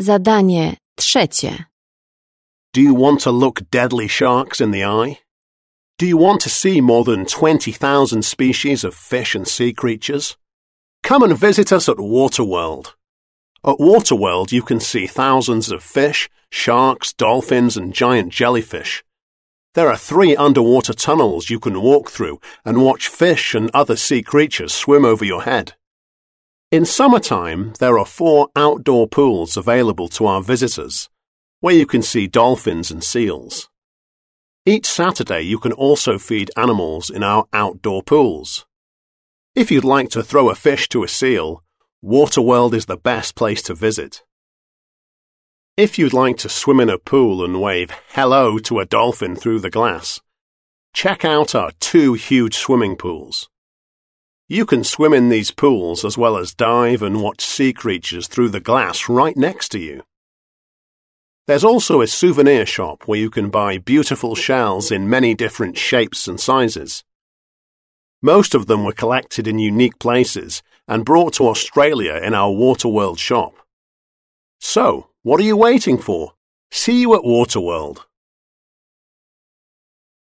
Zadanie trzecie. Do you want to look deadly sharks in the eye? Do you want to see more than 20,000 species of fish and sea creatures? Come and visit us at Waterworld. At Waterworld you can see thousands of fish, sharks, dolphins and giant jellyfish. There are 3 underwater tunnels you can walk through and watch fish and other sea creatures swim over your head. In summertime, there are 4 outdoor pools available to our visitors, where you can see dolphins and seals. Each Saturday you can also feed animals in our outdoor pools. If you'd like to throw a fish to a seal, Waterworld is the best place to visit. If you'd like to swim in a pool and wave hello to a dolphin through the glass, check out our 2 huge swimming pools. You can swim in these pools as well as dive and watch sea creatures through the glass right next to you. There's also a souvenir shop where you can buy beautiful shells in many different shapes and sizes. Most of them were collected in unique places and brought to Australia in our Waterworld shop. So, what are you waiting for? See you at Waterworld.